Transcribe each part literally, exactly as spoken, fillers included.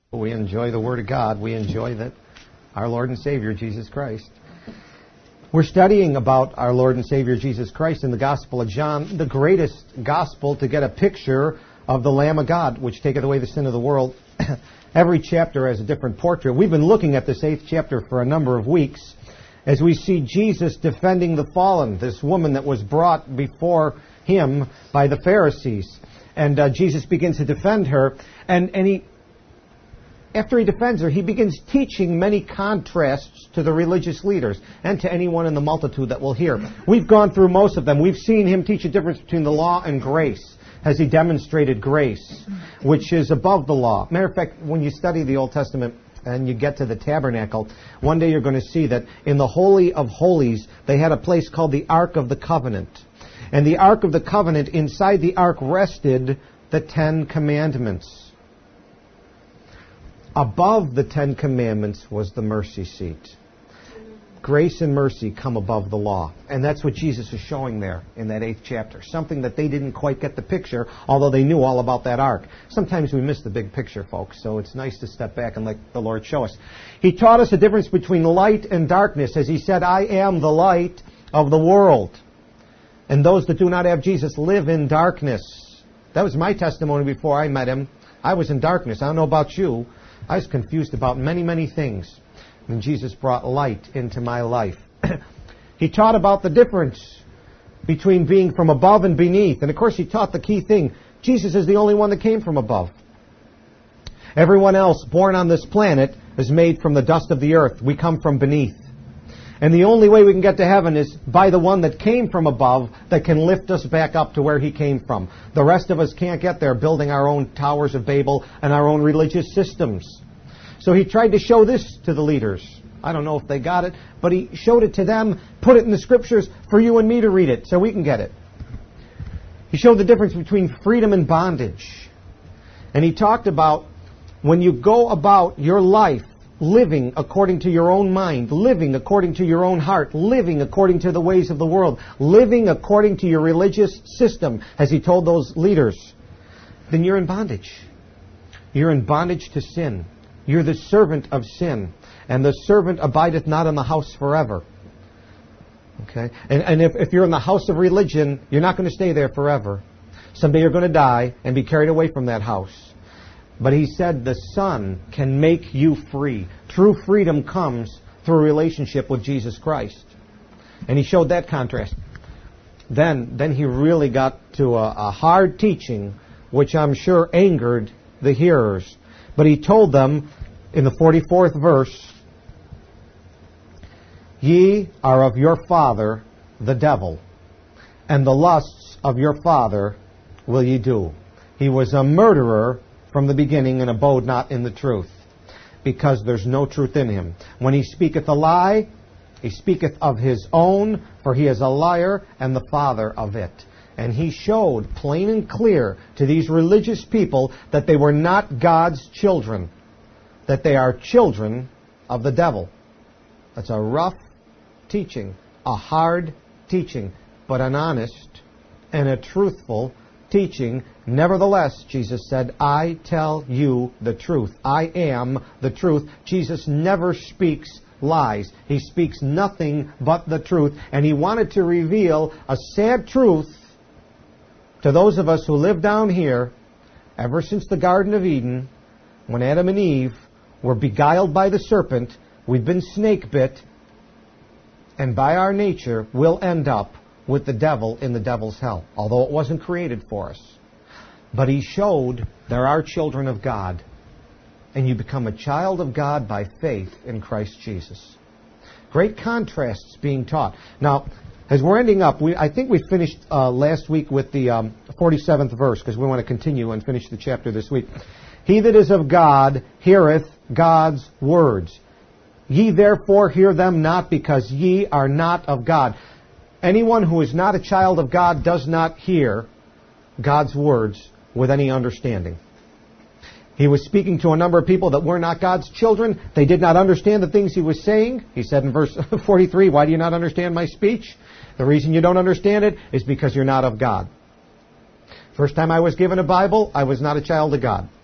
We enjoy the Word of God. We enjoy that our Lord and Savior, Jesus Christ. We're studying about our Lord and Savior, Jesus Christ, in the Gospel of John, the greatest gospel to get a picture of the Lamb of God, which taketh away the sin of the world. Every chapter has a different portrait. We've been looking at this eighth chapter for a number of weeks as we see Jesus defending the fallen, this woman that was brought before him by the Pharisees. And uh, Jesus begins to defend her, and, and he... After he defends her, he begins teaching many contrasts to the religious leaders and to anyone in the multitude that will hear. We've gone through most of them. We've seen him teach a difference between the law and grace. Has he demonstrated grace, which is above the law? Matter of fact, when you study the Old Testament and you get to the tabernacle, one day you're going to see that in the Holy of Holies, they had a place called the Ark of the Covenant. And the Ark of the Covenant, inside the Ark rested the Ten Commandments. Above the Ten Commandments was the mercy seat. Grace and mercy come above the law. And that's what Jesus is showing there in that eighth chapter. Something that they didn't quite get the picture, although they knew all about that ark. Sometimes we miss the big picture, folks, so it's nice to step back and let the Lord show us. He taught us the difference between light and darkness, as he said, I am the light of the world. And those that do not have Jesus live in darkness. That was my testimony before I met him. I was in darkness. I don't know about you. I was confused about many, many things. And Jesus brought light into my life. He taught about the difference between being from above and beneath. And of course he taught the key thing. Jesus is the only one that came from above. Everyone else born on this planet is made from the dust of the earth. We come from beneath. And the only way we can get to heaven is by the one that came from above that can lift us back up to where he came from. The rest of us can't get there building our own towers of Babel and our own religious systems. So he tried to show this to the leaders. I don't know if they got it, but he showed it to them, put it in the scriptures for you and me to read it so we can get it. He showed the difference between freedom and bondage. And he talked about when you go about your life living according to your own mind, living according to your own heart, living according to the ways of the world, living according to your religious system, as he told those leaders, then you're in bondage. You're in bondage to sin. You're the servant of sin. And the servant abideth not in the house forever. Okay? And, and if, if you're in the house of religion, you're not going to stay there forever. Someday you're going to die and be carried away from that house. But he said the Son can make you free. True freedom comes through a relationship with Jesus Christ. And he showed that contrast. Then, then he really got to a, a hard teaching, which I'm sure angered the hearers. But he told them in the forty-fourth verse, Ye are of your father the devil, and the lusts of your father will ye do. He was a murderer from the beginning, and abode not in the truth, because there's no truth in him. When he speaketh a lie, he speaketh of his own, for he is a liar and the father of it. And he showed plain and clear to these religious people that they were not God's children, that they are children of the devil. That's a rough teaching, a hard teaching, but an honest and a truthful teaching. Nevertheless, Jesus said, I tell you the truth. I am the truth. Jesus never speaks lies. He speaks nothing but the truth. And he wanted to reveal a sad truth to those of us who live down here ever since the Garden of Eden, when Adam and Eve were beguiled by the serpent. We've been snake bit, and by our nature we'll end up with the devil in the devil's hell, although it wasn't created for us. But he showed there are children of God, and you become a child of God by faith in Christ Jesus. Great contrasts being taught. Now, as we're ending up, we, I think we finished uh, last week with the um, forty-seventh verse, because we want to continue and finish the chapter this week. He that is of God heareth God's words. Ye therefore hear them not, because ye are not of God. Anyone who is not a child of God does not hear God's words with any understanding. He was speaking to a number of people that were not God's children. They did not understand the things he was saying. He said in verse forty-three, why do you not understand my speech? The reason you don't understand it is because you're not of God. First time I was given a Bible, I was not a child of God.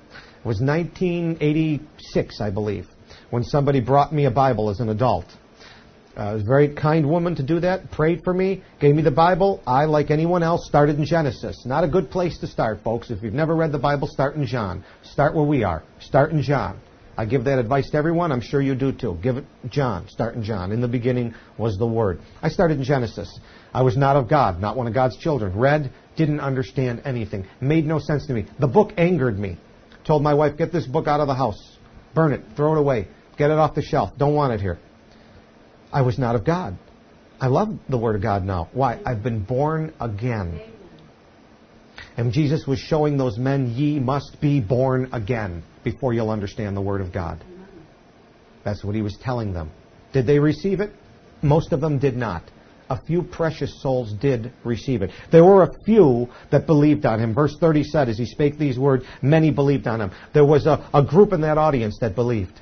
It was nineteen eighty-six, I believe, when somebody brought me a Bible as an adult. Uh, it was a very kind woman to do that, prayed for me, gave me the Bible. I, like anyone else, started in Genesis. Not a good place to start, folks. If you've never read the Bible, start in John. Start where we are. Start in John. I give that advice to everyone. I'm sure you do too. Give it John. Start in John. In the beginning was the Word. I started in Genesis. I was not of God, not one of God's children. Read, didn't understand anything. Made no sense to me. The book angered me. Told my wife, get this book out of the house. Burn it. Throw it away. Get it off the shelf. Don't want it here. I was not of God. I love the Word of God now. Why? I've been born again. And Jesus was showing those men, ye must be born again before you'll understand the Word of God. That's what he was telling them. Did they receive it? Most of them did not. A few precious souls did receive it. There were a few that believed on him. Verse thirty said, as he spake these words, many believed on him. There was a, a group in that audience that believed.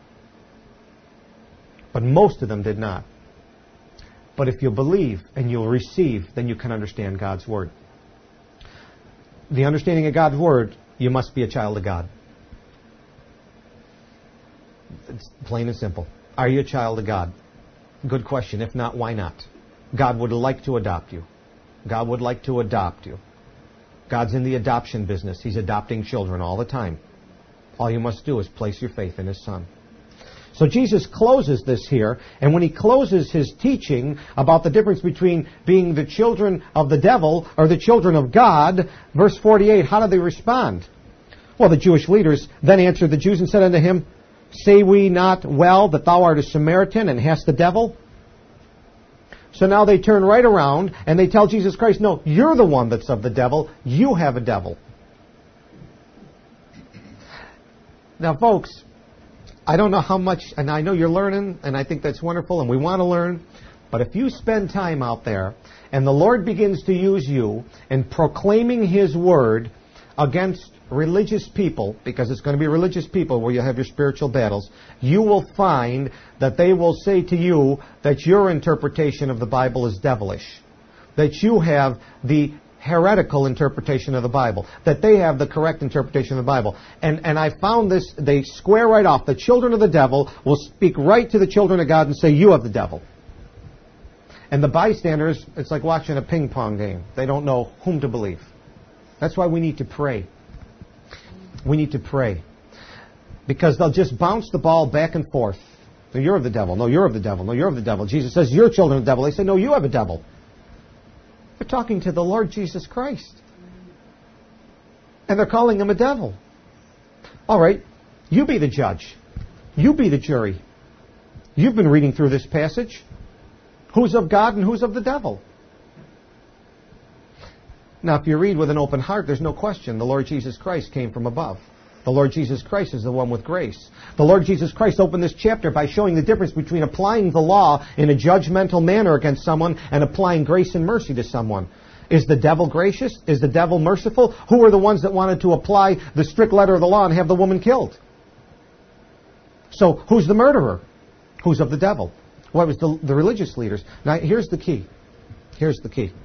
But most of them did not. But if you believe and you'll receive, then you can understand God's Word. The understanding of God's Word, you must be a child of God. It's plain and simple. Are you a child of God? Good question. If not, why not? God would like to adopt you. God would like to adopt you. God's in the adoption business. He's adopting children all the time. All you must do is place your faith in His Son. So Jesus closes this here, and when he closes his teaching about the difference between being the children of the devil or the children of God, verse forty-eight, how do they respond? Well, the Jewish leaders then answered the Jews and said unto him, say we not well that thou art a Samaritan and hast the devil? So now they turn right around and they tell Jesus Christ, no, you're the one that's of the devil. You have a devil. Now, folks, I don't know how much, and I know you're learning, and I think that's wonderful, and we want to learn, but if you spend time out there, and the Lord begins to use you in proclaiming His Word against religious people, because it's going to be religious people where you have your spiritual battles, you will find that they will say to you that your interpretation of the Bible is devilish, that you have the heretical interpretation of the Bible, that they have the correct interpretation of the Bible. And and I found this, they square right off. The children of the devil will speak right to the children of God and say, you have the devil. And the bystanders, it's like watching a ping pong game. They don't know whom to believe. That's why we need to pray. We need to pray. Because they'll just bounce the ball back and forth. No, you're of the devil. No, you're of the devil. No, you're of the devil. Jesus says, you're children of the devil. They say, no, you have a devil. They're talking to the Lord Jesus Christ. And they're calling him a devil. All right, you be the judge. You be the jury. You've been reading through this passage. Who's of God and who's of the devil? Now, if you read with an open heart, there's no question the Lord Jesus Christ came from above. The Lord Jesus Christ is the one with grace. The Lord Jesus Christ opened this chapter by showing the difference between applying the law in a judgmental manner against someone and applying grace and mercy to someone. Is the devil gracious? Is the devil merciful? Who are the ones that wanted to apply the strict letter of the law and have the woman killed? So, who's the murderer? Who's of the devil? Well, it was the, the religious leaders. Now, here's the key. Here's the key.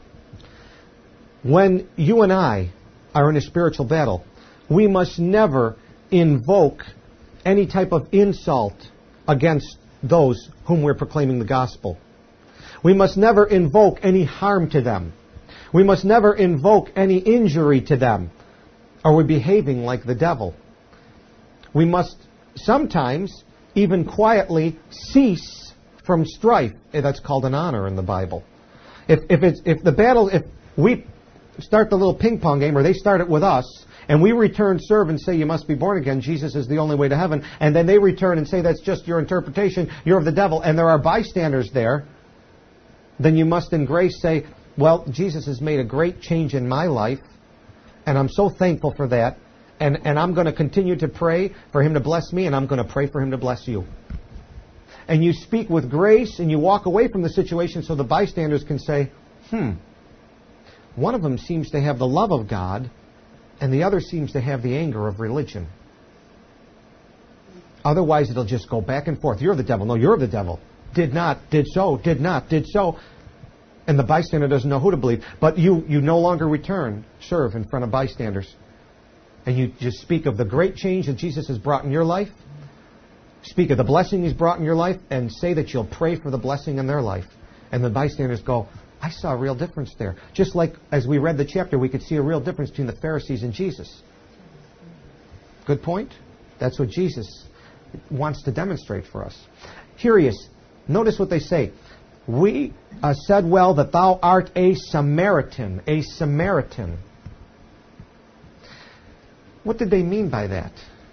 When you and I are in a spiritual battle, we must never invoke any type of insult against those whom we're proclaiming the gospel. We must never invoke any harm to them. We must never invoke any injury to them, or we're behaving like the devil. We must sometimes even quietly cease from strife. That's called an honor in the Bible. If if it's if the battle if we start the little ping pong game, or they start it with us, and we return serve and say you must be born again, Jesus is the only way to heaven, and then they return and say that's just your interpretation, you're of the devil, and there are bystanders there, then you must in grace say, well, Jesus has made a great change in my life, and I'm so thankful for that, and, and I'm going to continue to pray for Him to bless me, and I'm going to pray for Him to bless you. And you speak with grace, and you walk away from the situation so the bystanders can say, hmm, one of them seems to have the love of God, and the other seems to have the anger of religion. Otherwise, it'll just go back and forth. You're the devil. No, you're the devil. Did not, did so, did not, did so. And the bystander doesn't know who to believe. But you, you no longer return, serve in front of bystanders. and you just speak of the great change that Jesus has brought in your life, speak of the blessing He's brought in your life, and say that you'll pray for the blessing in their life. And the bystanders go, I saw a real difference there. Just like as we read the chapter, we could see a real difference between the Pharisees and Jesus. Good point? That's what Jesus wants to demonstrate for us. Here He is. Notice what they say. We uh, said well that thou art a Samaritan. A Samaritan. What did they mean by that?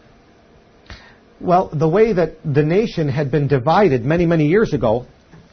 Well, the way that the nation had been divided many, many years ago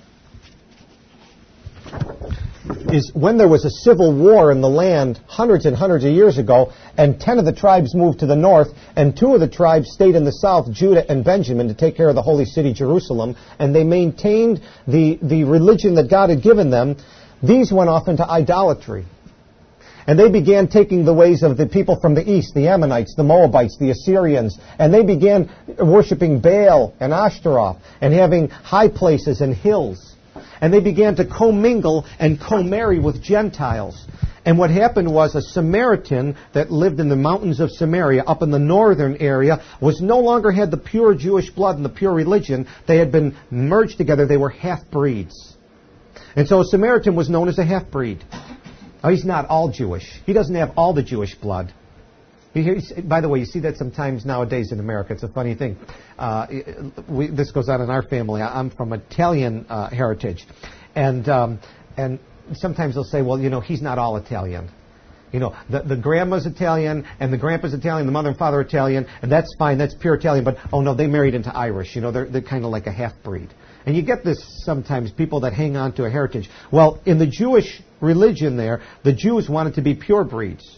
is when there was a civil war in the land hundreds and hundreds of years ago, and ten of the tribes moved to the north, and two of the tribes stayed in the south, Judah and Benjamin, to take care of the holy city, Jerusalem, and they maintained the, the religion that God had given them. These went off into idolatry. And they began taking the ways of the people from the east, the Ammonites, the Moabites, the Assyrians, and they began worshiping Baal and Ashtaroth and having high places and hills. And they began to commingle and co-marry with Gentiles. And what happened was a Samaritan that lived in the mountains of Samaria, up in the northern area, was no longer had the pure Jewish blood and the pure religion. They had been merged together. They were half-breeds. And so a Samaritan was known as a half-breed. Oh, he's not all Jewish. He doesn't have all the Jewish blood. He, he, by the way, you see that sometimes nowadays in America. It's a funny thing. Uh, we, this goes on in our family. I'm from Italian uh, heritage. And um, and sometimes they'll say, well, you know, he's not all Italian. You know, the, the grandma's Italian, and the grandpa's Italian, the mother and father are Italian, and that's fine, that's pure Italian. But, oh, no, they married into Irish. You know, they're, they're kind of like a half-breed. And you get this sometimes, people that hang on to a heritage. Well, in the Jewish religion there, the Jews wanted to be pure breeds.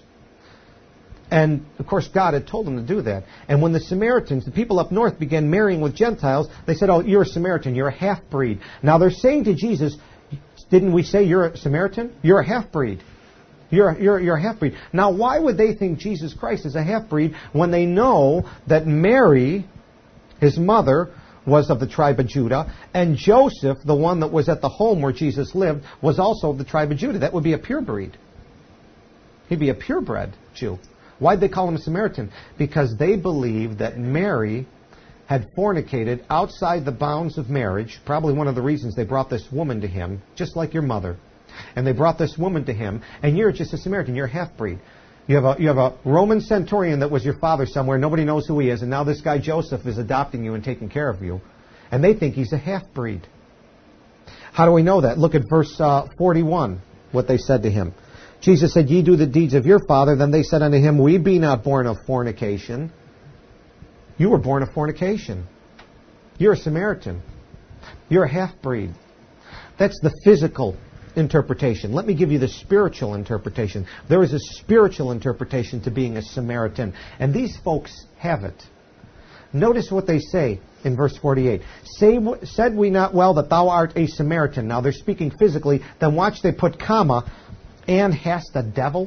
And, of course, God had told them to do that. And when the Samaritans, the people up north, began marrying with Gentiles, they said, oh, you're a Samaritan, you're a half-breed. Now, they're saying to Jesus, didn't we say you're a Samaritan? You're a half-breed. You're, you're, you're a half-breed. Now, why would they think Jesus Christ is a half-breed when they know that Mary, his mother, was of the tribe of Judah, and Joseph, the one that was at the home where Jesus lived, was also of the tribe of Judah? That would be a pure breed. He'd be a purebred Jew. Why'd they call him a Samaritan? Because they believed that Mary had fornicated outside the bounds of marriage, probably one of the reasons they brought this woman to him, just like your mother. And they brought this woman to him, and you're just a Samaritan, you're a half-breed. You have a you have a Roman centurion that was your father somewhere. Nobody knows who he is. And now this guy Joseph is adopting you and taking care of you. And they think he's a half-breed. How do we know that? Look at verse uh, forty-one, what they said to him. Jesus said, ye do the deeds of your father. Then they said unto him, we be not born of fornication. You were born of fornication. You're a Samaritan. You're a half-breed. That's the physical interpretation. Let me give you the spiritual interpretation. There is a spiritual interpretation to being a Samaritan, and these folks have it. Notice what they say in verse forty-eight. Say, said we not well that thou art a Samaritan? Now they're speaking physically. Then watch, they put comma, and hast a devil?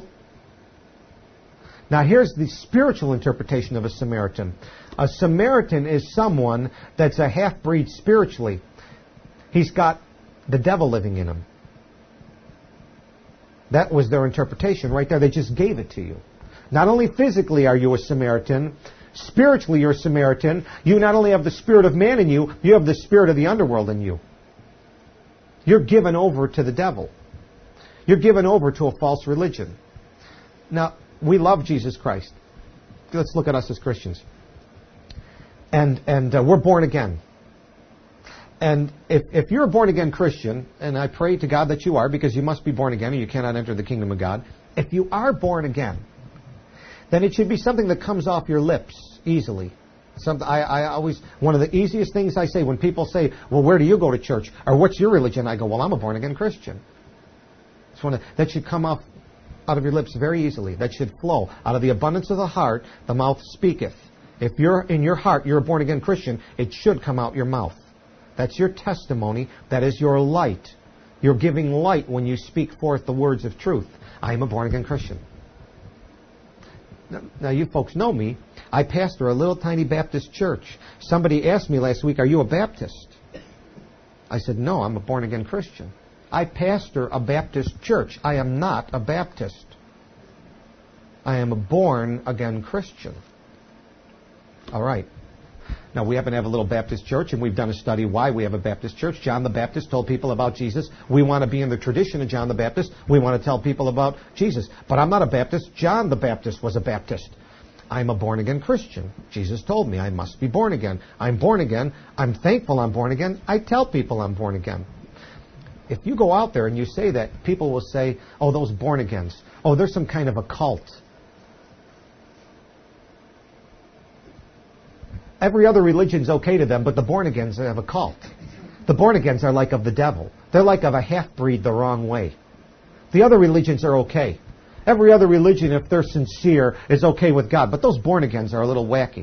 Now here's the spiritual interpretation of a Samaritan. A Samaritan is someone that's a half-breed spiritually. He's got the devil living in him. That was their interpretation right there. They just gave it to you. Not only physically are you a Samaritan, spiritually you're a Samaritan. You not only have the spirit of man in you, you have the spirit of the underworld in you. You're given over to the devil. You're given over to a false religion. Now, we love Jesus Christ. Let's look at us as Christians. And and uh, we're born again. And if, if you're a born-again Christian, and I pray to God that you are, because you must be born again or you cannot enter the kingdom of God. If you are born again, then it should be something that comes off your lips easily. Some, I, I always, one of the easiest things I say when people say, well, where do you go to church? Or what's your religion? I go, well, I'm a born-again Christian. It's one of, that should come off out of your lips very easily. That should flow. Out of the abundance of the heart, the mouth speaketh. If you're in your heart, you're a born-again Christian, it should come out your mouth. That's your testimony. That is your light. You're giving light when you speak forth the words of truth. I am a born-again Christian. Now, now, you folks know me. I pastor a little tiny Baptist church. Somebody asked me last week, are you a Baptist? I said, no, I'm a born-again Christian. I pastor a Baptist church. I am not a Baptist. I am a born-again Christian. All right. Now, we happen to have a little Baptist church, and we've done a study why we have a Baptist church. John the Baptist told people about Jesus. We want to be in the tradition of John the Baptist. We want to tell people about Jesus. But I'm not a Baptist. John the Baptist was a Baptist. I'm a born-again Christian. Jesus told me I must be born again. I'm born again. I'm thankful I'm born again. I tell people I'm born again. If you go out there and you say that, people will say, oh, those born-agains. Oh, they're some kind of a cult. Every other religion's okay to them, but the born-agains have a cult. The born-agains are like of the devil. They're like of a half-breed the wrong way. The other religions are okay. Every other religion, if they're sincere, is okay with God. But those born-agains are a little wacky.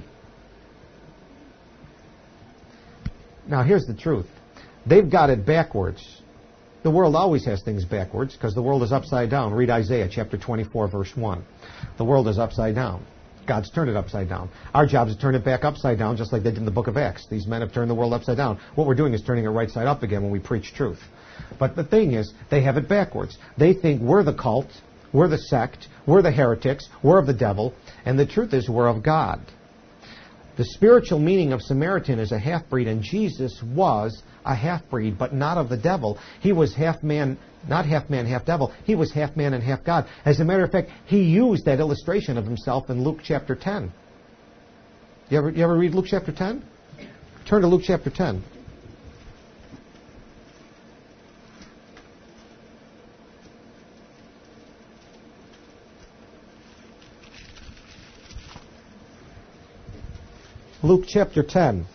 Now, here's the truth. They've got it backwards. The world always has things backwards because the world is upside down. Read Isaiah chapter twenty-four, verse one. The world is upside down. God's turned it upside down. Our job is to turn it back upside down, just like they did in the book of Acts. These men have turned the world upside down. What we're doing is turning it right side up again when we preach truth. But the thing is, they have it backwards. They think we're the cult, we're the sect, we're the heretics, we're of the devil, and the truth is we're of God. The spiritual meaning of Samaritan is a half-breed, and Jesus was a half-breed, but not of the devil. He was half-man, not half-man, half-devil. He was half-man and half-God. As a matter of fact, he used that illustration of himself in Luke chapter ten. You ever, you ever read Luke chapter ten? Turn to Luke chapter ten. Luke chapter ten.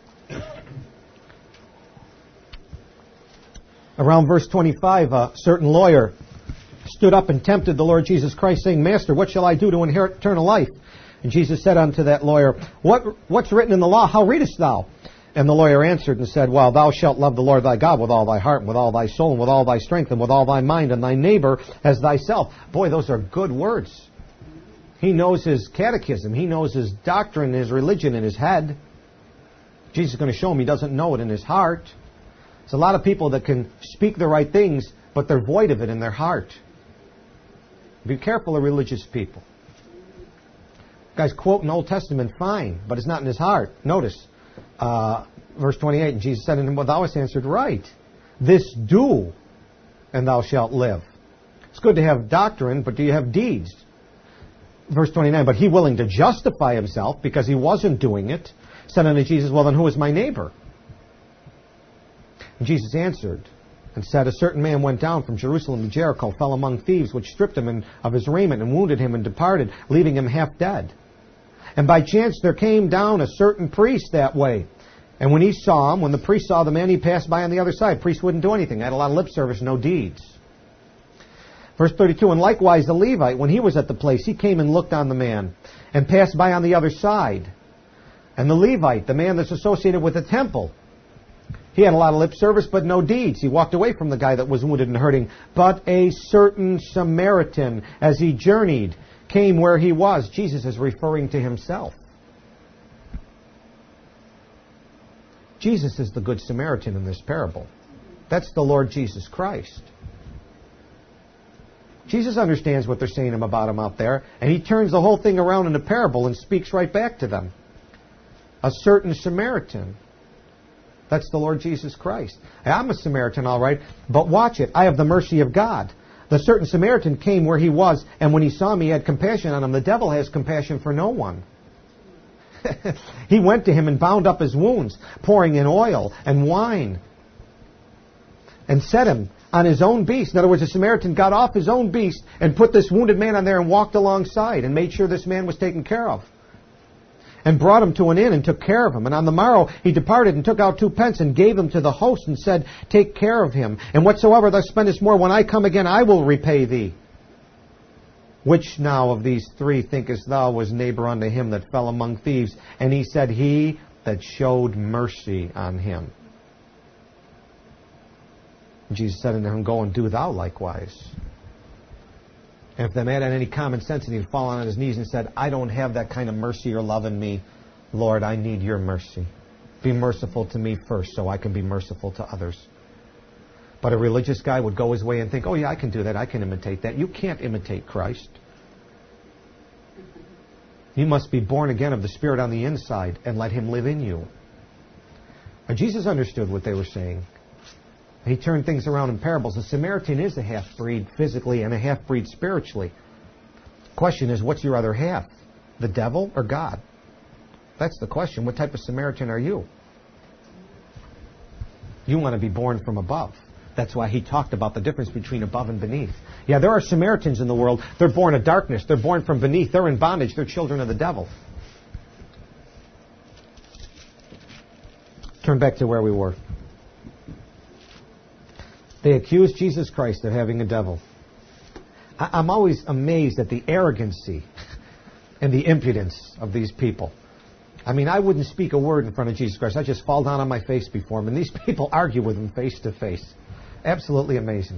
Around verse twenty-five, a certain lawyer stood up and tempted the Lord Jesus Christ, saying, Master, what shall I do to inherit eternal life? And Jesus said unto that lawyer, What What's written in the law? How readest thou? And the lawyer answered and said, Well, thou shalt love the Lord thy God with all thy heart, and with all thy soul, and with all thy strength, and with all thy mind, and thy neighbor as thyself. Boy, those are good words. He knows his catechism. He knows his doctrine, his religion in his head. Jesus is going to show him he doesn't know it in his heart. There's a lot of people that can speak the right things, but they're void of it in their heart. Be careful of religious people. Guys quoting Old Testament, fine, but it's not in his heart. Notice, uh, verse twenty-eight, and Jesus said unto him, Well, thou hast answered right. This do, and thou shalt live. It's good to have doctrine, but do you have deeds? Verse twenty-nine, but he willing to justify himself because he wasn't doing it, said unto Jesus, Well, then who is my neighbor? And Jesus answered and said, A certain man went down from Jerusalem to Jericho, fell among thieves, which stripped him of his raiment and wounded him and departed, leaving him half dead. And by chance there came down a certain priest that way. And when he saw him, when the priest saw the man, he passed by on the other side. Priest wouldn't do anything. Had a lot of lip service, no deeds. Verse thirty-two, and likewise the Levite, when he was at the place, he came and looked on the man and passed by on the other side. And the Levite, the man that's associated with the temple, he had a lot of lip service, but no deeds. He walked away from the guy that was wounded and hurting. But a certain Samaritan, as he journeyed, came where he was. Jesus is referring to himself. Jesus is the Good Samaritan in this parable. That's the Lord Jesus Christ. Jesus understands what they're saying about him out there, and he turns the whole thing around in a parable and speaks right back to them. A certain Samaritan. That's the Lord Jesus Christ. I'm a Samaritan, all right, but watch it. I have the mercy of God. The certain Samaritan came where he was, and when he saw me, he had compassion on him. The devil has compassion for no one. He went to him and bound up his wounds, pouring in oil and wine, and set him on his own beast. In other words, the Samaritan got off his own beast and put this wounded man on there and walked alongside and made sure this man was taken care of. And brought him to an inn and took care of him. And on the morrow he departed and took out two pence and gave them to the host and said, Take care of him. And whatsoever thou spendest more, when I come again, I will repay thee. Which now of these three thinkest thou was neighbor unto him that fell among thieves? And he said, He that showed mercy on him. And Jesus said unto him, Go and do thou likewise. And if the man had any common sense, and he'd fallen on his knees and said, I don't have that kind of mercy or love in me. Lord, I need your mercy. Be merciful to me first so I can be merciful to others. But a religious guy would go his way and think, oh yeah, I can do that. I can imitate that. You can't imitate Christ. You must be born again of the Spirit on the inside and let Him live in you. Now, Jesus understood what they were saying. He turned things around in parables. The Samaritan is a half-breed physically and a half-breed spiritually. The question is, what's your other half? The devil or God? That's the question. What type of Samaritan are you? You want to be born from above. That's why he talked about the difference between above and beneath. Yeah, there are Samaritans in the world. They're born of darkness. They're born from beneath. They're in bondage. They're children of the devil. Turn back to where we were. They accused Jesus Christ of having a devil. I'm always amazed at the arrogancy and the impudence of these people. I mean, I wouldn't speak a word in front of Jesus Christ. I'd just fall down on my face before Him. And these people argue with Him face to face. Absolutely amazing.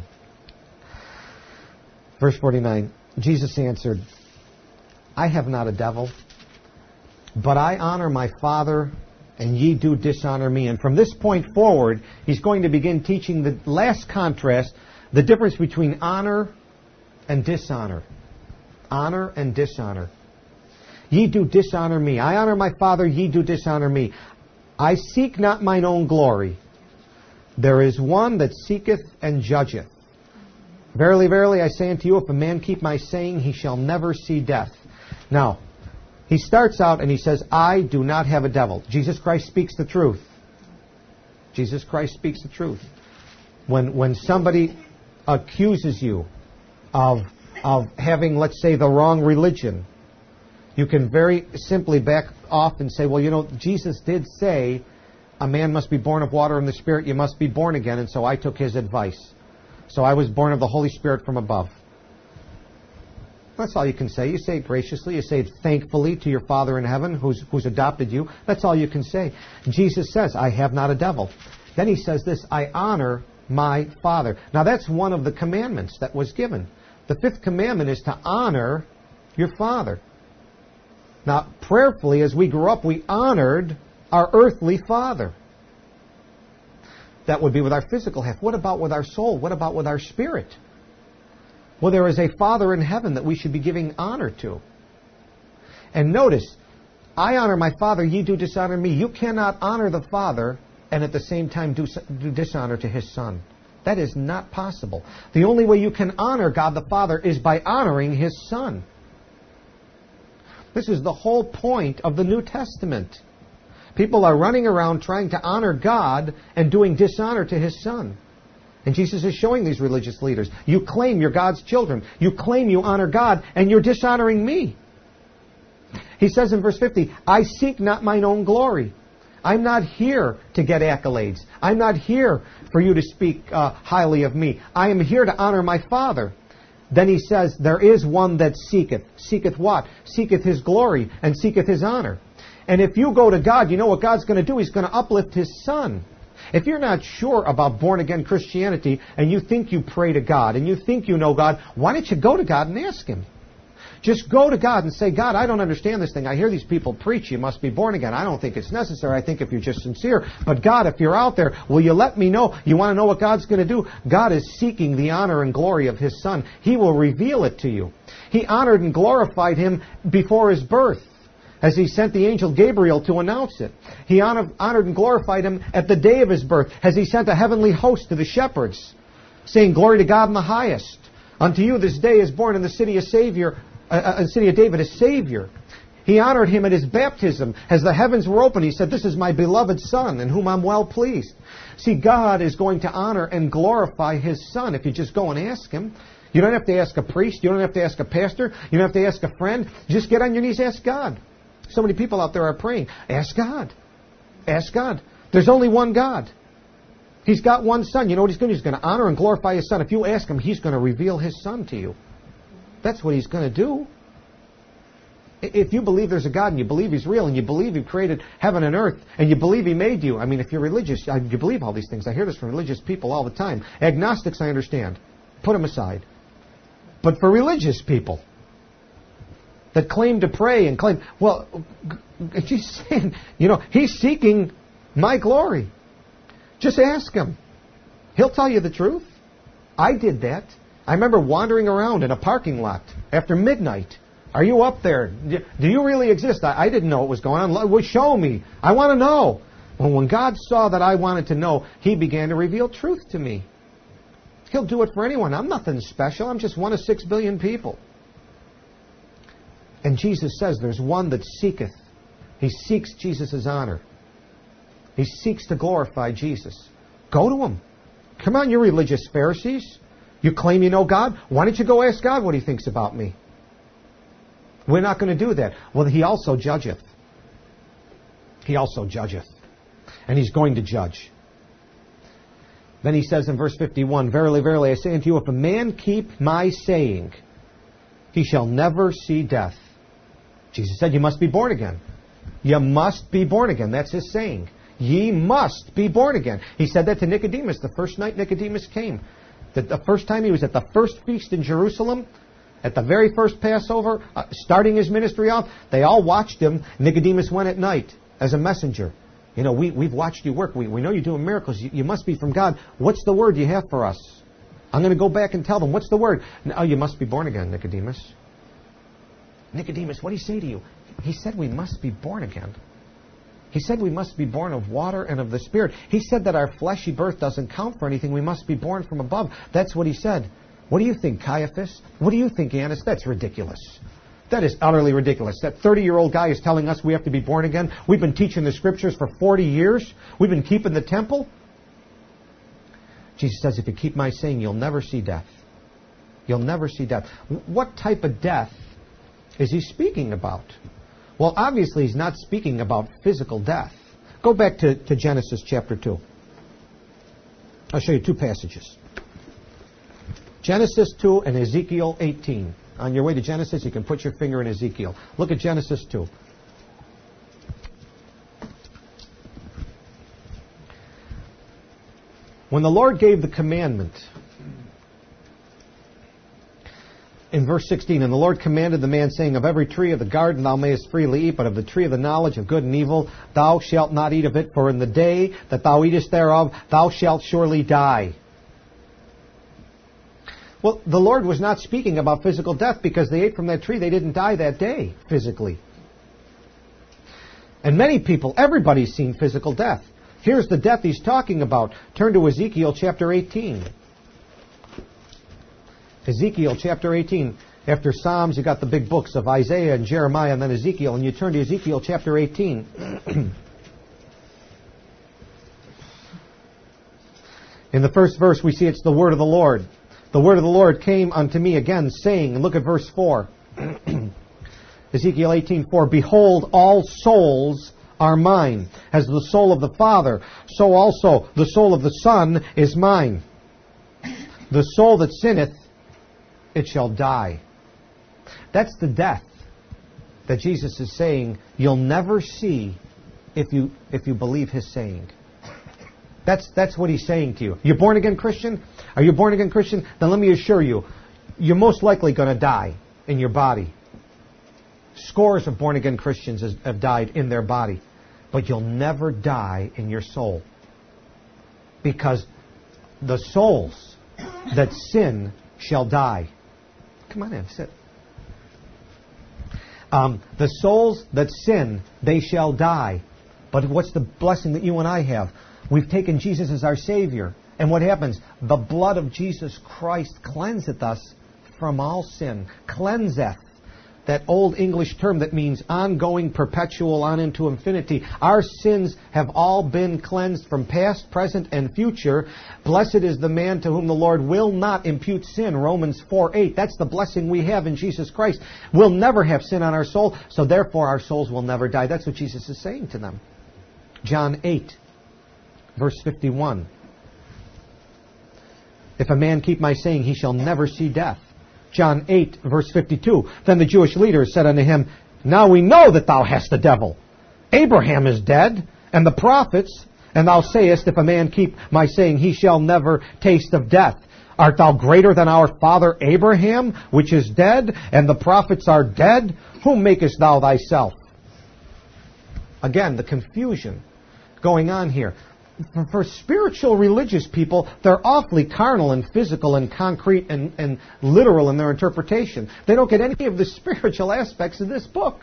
Verse forty-nine, Jesus answered, I have not a devil, but I honor my Father, and ye do dishonor me. And from this point forward, He's going to begin teaching the last contrast, the difference between honor and dishonor. Honor and dishonor. Ye do dishonor me. I honor my Father, ye do dishonor me. I seek not mine own glory. There is one that seeketh and judgeth. Verily, verily, I say unto you, if a man keep my saying, he shall never see death. Now, he starts out and he says, I do not have a devil. Jesus Christ speaks the truth. Jesus Christ speaks the truth. When when somebody accuses you of, of having, let's say, the wrong religion, you can very simply back off and say, well, you know, Jesus did say a man must be born of water and the Spirit. You must be born again. And so I took His advice. So I was born of the Holy Spirit from above. That's all you can say. You say it graciously. You say it thankfully to your Father in heaven who's, who's adopted you. That's all you can say. Jesus says, I have not a devil. Then He says this, I honor my Father. Now that's one of the commandments that was given. The fifth commandment is to honor your Father. Now, prayerfully, as we grew up, we honored our earthly father. That would be with our physical half. What about with our soul? What about with our spirit? Well, there is a Father in heaven that we should be giving honor to. And notice, I honor my Father, ye do dishonor me. You cannot honor the Father and at the same time do, do dishonor to His Son. That is not possible. The only way you can honor God the Father is by honoring His Son. This is the whole point of the New Testament. People are running around trying to honor God and doing dishonor to His Son. And Jesus is showing these religious leaders, you claim you're God's children. You claim you honor God, and you're dishonoring me. He says in verse fifty, I seek not mine own glory. I'm not here to get accolades. I'm not here for you to speak uh, highly of me. I am here to honor my Father. Then he says, there is one that seeketh. Seeketh what? Seeketh His glory and seeketh His honor. And if you go to God, you know what God's going to do? He's going to uplift His Son. If you're not sure about born-again Christianity and you think you pray to God and you think you know God, why don't you go to God and ask Him? Just go to God and say, God, I don't understand this thing. I hear these people preach you must be born again. I don't think it's necessary. I think if you're just sincere. But God, if you're out there, will you let me know? You want to know what God's going to do? God is seeking the honor and glory of His Son. He will reveal it to you. He honored and glorified Him before His birth, as He sent the angel Gabriel to announce it. He honored, honored and glorified Him at the day of His birth, as He sent a heavenly host to the shepherds, saying, glory to God in the highest. Unto you this day is born in the city of Savior, uh, uh, city of David, a Savior. He honored Him at His baptism. As the heavens were open, He said, this is my beloved Son, in whom I'm well pleased. See, God is going to honor and glorify His Son if you just go and ask Him. You don't have to ask a priest. You don't have to ask a pastor. You don't have to ask a friend. Just get on your knees, ask God. So many people out there are praying. Ask God. Ask God. There's only one God. He's got one Son. You know what He's going to do? He's going to honor and glorify His Son. If you ask Him, He's going to reveal His Son to you. That's what He's going to do. If you believe there's a God and you believe He's real and you believe He created heaven and earth and you believe He made you, I mean, if you're religious, you believe all these things. I hear this from religious people all the time. Agnostics, I understand. Put them aside. But for religious people that claim to pray and claim, well, she's saying, you know, He's seeking my glory. Just ask Him. He'll tell you the truth. I did that. I remember wandering around in a parking lot after midnight. Are you up there? Do you really exist? I, I didn't know what was going on. Well, show me. I want to know. Well, when God saw that I wanted to know, He began to reveal truth to me. He'll do it for anyone. I'm nothing special. I'm just one of six billion people. And Jesus says there's one that seeketh. He seeks Jesus' honor. He seeks to glorify Jesus. Go to Him. Come on, you religious Pharisees. You claim you know God? Why don't you go ask God what He thinks about me? We're not going to do that. Well, He also judgeth. He also judgeth. And He's going to judge. Then He says in verse fifty-one, Verily, verily, I say unto you, if a man keep my saying, he shall never see death. Jesus said you must be born again. You must be born again. That's His saying. Ye must be born again. He said that to Nicodemus the first night Nicodemus came. The, the first time he was at the first feast in Jerusalem, at the very first Passover, uh, starting his ministry off, they all watched him. Nicodemus went at night as a messenger. You know, we, we've watched you work. We, we know you're doing miracles. You, you must be from God. What's the word you have for us? I'm going to go back and tell them. What's the word? Oh, you must be born again, Nicodemus. Nicodemus, what did He say to you? He said we must be born again. He said we must be born of water and of the Spirit. He said that our fleshy birth doesn't count for anything. We must be born from above. That's what He said. What do you think, Caiaphas? What do you think, Annas? That's ridiculous. That is utterly ridiculous. That thirty-year-old guy is telling us we have to be born again. We've been teaching the Scriptures for forty years. We've been keeping the temple. Jesus says, if you keep my saying, you'll never see death. You'll never see death. What type of death is He speaking about? Well, obviously He's not speaking about physical death. Go back to, to Genesis chapter two. I'll show you two passages. Genesis two and Ezekiel eighteen. On your way to Genesis, you can put your finger in Ezekiel. Look at Genesis two. When the Lord gave the commandment, in verse sixteen, and the Lord commanded the man, saying, of every tree of the garden thou mayest freely eat, but of the tree of the knowledge of good and evil thou shalt not eat of it, for in the day that thou eatest thereof thou shalt surely die. Well, the Lord was not speaking about physical death because they ate from that tree. They didn't die that day physically. And many people, everybody's seen physical death. Here's the death He's talking about. Turn to Ezekiel chapter eighteen. Ezekiel chapter eighteen. After Psalms, you got the big books of Isaiah and Jeremiah and then Ezekiel. And you turn to Ezekiel chapter eighteen. In the first verse, we see it's the word of the Lord. The word of the Lord came unto me again, saying, and look at verse four. Ezekiel eighteen four, behold, all souls are mine. As the soul of the Father, so also the soul of the Son is mine. The soul that sinneth, it shall die. That's the death that Jesus is saying you'll never see if you if you believe His saying. That's that's what He's saying to you. You're born again Christian? Are you born again Christian? Then let me assure you, you're most likely going to die in your body. Scores of born again Christians have died in their body. But you'll never die in your soul. Because the souls that sin shall die. Come on in, sit. Um, the souls that sin, they shall die. But what's the blessing that you and I have? We've taken Jesus as our Savior. And what happens? The blood of Jesus Christ cleanseth us from all sin. Cleanseth. That old English term that means ongoing, perpetual, on into infinity. Our sins have all been cleansed from past, present, and future. Blessed is the man to whom the Lord will not impute sin. Romans four eight. That's the blessing we have in Jesus Christ. We'll never have sin on our soul, so therefore our souls will never die. That's what Jesus is saying to them. John eight, verse fifty-one. If a man keep my saying, he shall never see death. John eight, verse fifty-two. Then the Jewish leaders said unto him, now we know that thou hast the devil. Abraham is dead, and the prophets, and thou sayest, if a man keep my saying, he shall never taste of death. Art thou greater than our father Abraham, which is dead, and the prophets are dead? Whom makest thou thyself? Again, the confusion going on here. for, for spiritual religious people, they're awfully carnal and physical and concrete and, and literal in their interpretation. They don't get any of the spiritual aspects of this book.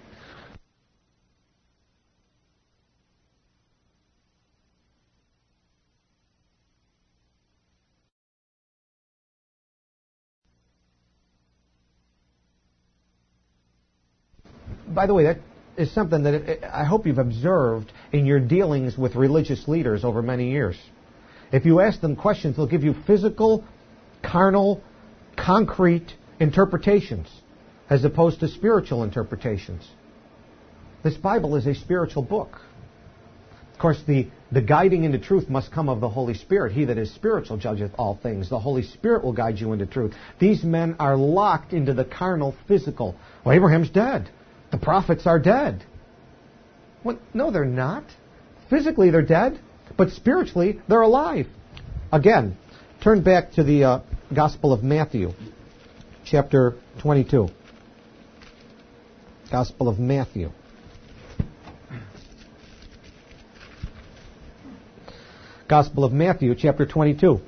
By the way, that is something that I hope you've observed in your dealings with religious leaders over many years. If you ask them questions, they'll give you physical, carnal, concrete interpretations as opposed to spiritual interpretations. This Bible is a spiritual book. Of course, the, the guiding into truth must come of the Holy Spirit. He that is spiritual judgeth all things. The Holy Spirit will guide you into truth. These men are locked into the carnal, physical. Well, Abraham's dead. The prophets are dead. Well, no, they're not. Physically, they're dead, but spiritually, they're alive. Again, turn back to the uh, Gospel of Matthew, chapter twenty-two. Gospel of Matthew. Gospel of Matthew, chapter twenty-two.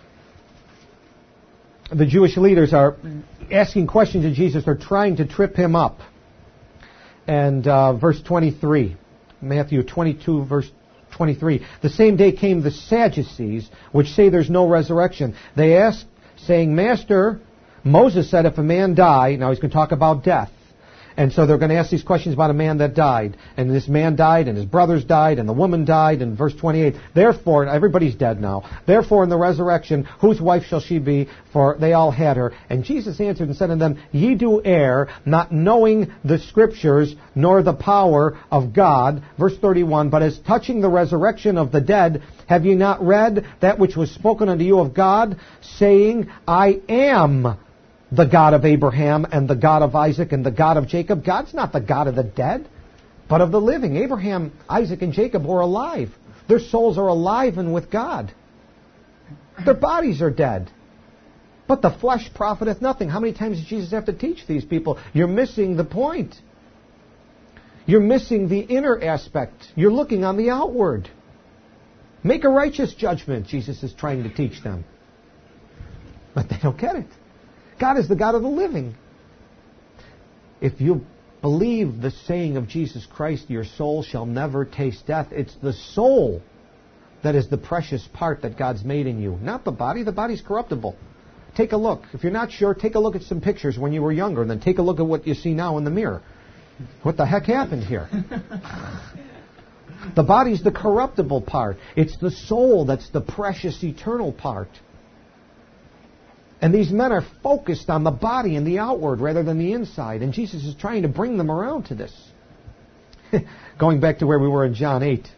The Jewish leaders are asking questions of Jesus. They're trying to trip him up. And uh, verse twenty-three, Matthew twenty-two, verse twenty-three. The same day came the Sadducees, which say there's no resurrection. They asked, saying, Master, Moses said if a man die, now he's going to talk about death. And so they're going to ask these questions about a man that died. And this man died, and his brothers died, and the woman died. And verse twenty-eight, therefore, everybody's dead now. Therefore, in the resurrection, whose wife shall she be? For they all had her. And Jesus answered and said unto them, Ye do err, not knowing the Scriptures, nor the power of God. Verse thirty-one, but as touching the resurrection of the dead, have ye not read that which was spoken unto you of God, saying, I am the God of Abraham and the God of Isaac and the God of Jacob? God's not the God of the dead, but of the living. Abraham, Isaac, and Jacob were alive. Their souls are alive and with God. Their bodies are dead. But the flesh profiteth nothing. How many times does Jesus have to teach these people? You're missing the point. You're missing the inner aspect. You're looking on the outward. Make a righteous judgment, Jesus is trying to teach them. But they don't get it. God is the God of the living. If you believe the saying of Jesus Christ, your soul shall never taste death, it's the soul that is the precious part that God's made in you, not the body. The body's corruptible. Take a look. If you're not sure, take a look at some pictures when you were younger, and then take a look at what you see now in the mirror. What the heck happened here? The body's the corruptible part. It's the soul that's the precious eternal part. And these men are focused on the body and the outward rather than the inside. And Jesus is trying to bring them around to this. Going back to where we were in John eight.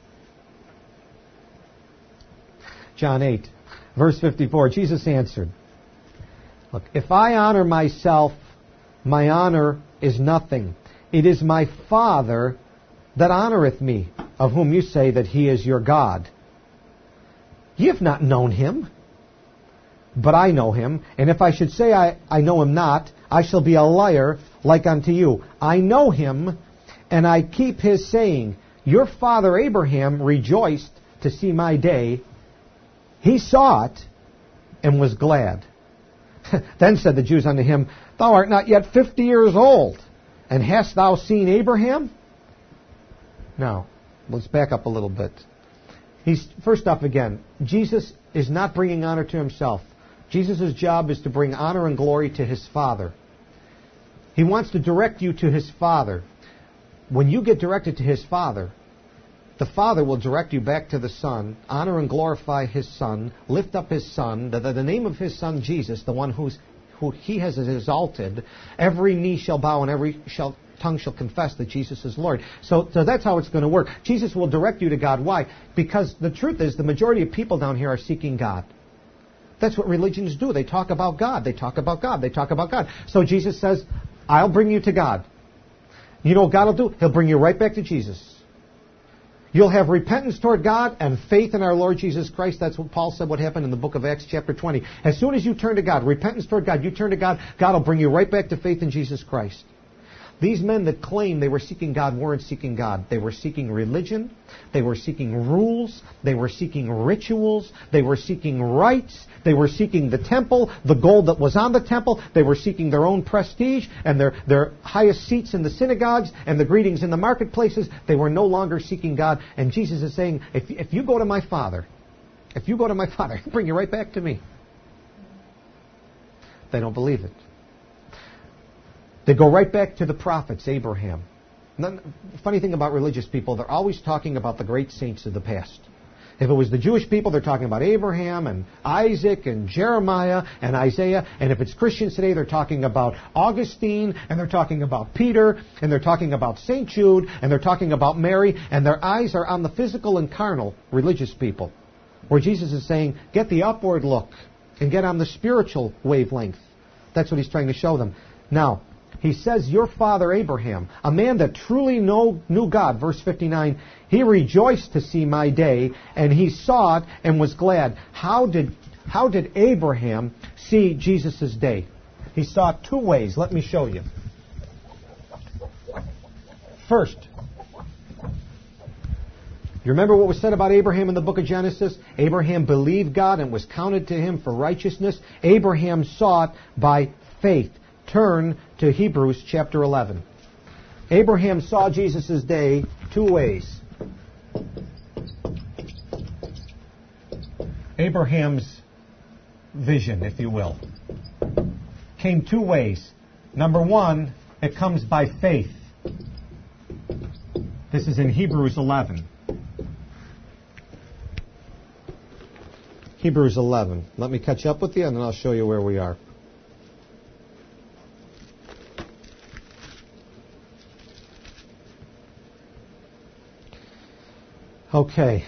John eight, verse fifty-four. Jesus answered, Look, if I honor myself, my honor is nothing. It is my Father that honoreth me, of whom you say that he is your God. Ye have not known him, but I know him. And if I should say I, I know him not, I shall be a liar like unto you. I know him, and I keep his saying. Your father Abraham rejoiced to see my day. He saw it and was glad. Then said the Jews unto him, Thou art not yet fifty years old, and hast thou seen Abraham? Now, let's back up a little bit. He's first off again, Jesus is not bringing honor to himself. Jesus' job is to bring honor and glory to his Father. He wants to direct you to his Father. When you get directed to his Father, the Father will direct you back to the Son, honor and glorify his Son, lift up his Son, the, the, the name of his Son Jesus, the one who's, who he has exalted. Every knee shall bow and every shall, tongue shall confess that Jesus is Lord. So, so that's how it's going to work. Jesus will direct you to God. Why? Because the truth is the majority of people down here are seeking God. That's what religions do. They talk about God. They talk about God. They talk about God. So Jesus says, I'll bring you to God. You know what God will do? He'll bring you right back to Jesus. You'll have repentance toward God and faith in our Lord Jesus Christ. That's what Paul said what happened in the book of Acts chapter twenty. As soon as you turn to God, repentance toward God, you turn to God, God will bring you right back to faith in Jesus Christ. These men that claimed they were seeking God weren't seeking God. They were seeking religion. They were seeking rules. They were seeking rituals. They were seeking rites. They were seeking the temple, the gold that was on the temple. They were seeking their own prestige and their, their highest seats in the synagogues and the greetings in the marketplaces. They were no longer seeking God. And Jesus is saying, if, if you go to my Father, if you go to my Father, He'll bring you right back to me. They don't believe it. They go right back to the prophets, Abraham. The funny thing about religious people, they're always talking about the great saints of the past. If it was the Jewish people, they're talking about Abraham and Isaac and Jeremiah and Isaiah. And if it's Christians today, they're talking about Augustine, and they're talking about Peter, and they're talking about Saint Jude, and they're talking about Mary, and their eyes are on the physical and carnal religious people. Where Jesus is saying, get the upward look and get on the spiritual wavelength. That's what He's trying to show them. Now, He says, your father Abraham, a man that truly know, knew God, verse fifty-nine, he rejoiced to see my day, and he saw it and was glad. How did, how did Abraham see Jesus' day? He saw it two ways. Let me show you. First, you remember what was said about Abraham in the book of Genesis? Abraham believed God and was counted to him for righteousness. Abraham saw it by faith. Turn to Hebrews chapter eleven. Abraham saw Jesus' day two ways. Abraham's vision, if you will, came two ways. Number one, it comes by faith. This is in Hebrews eleven. Hebrews eleven. Let me catch up with you and then I'll show you where we are. Okay.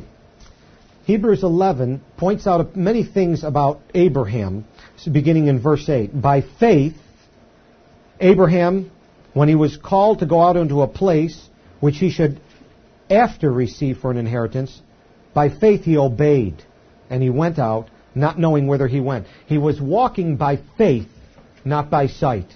Hebrews eleven points out many things about Abraham, beginning in verse eight. By faith, Abraham, when he was called to go out into a place which he should after receive for an inheritance, by faith he obeyed, and he went out, not knowing whither he went. He was walking by faith, not by sight.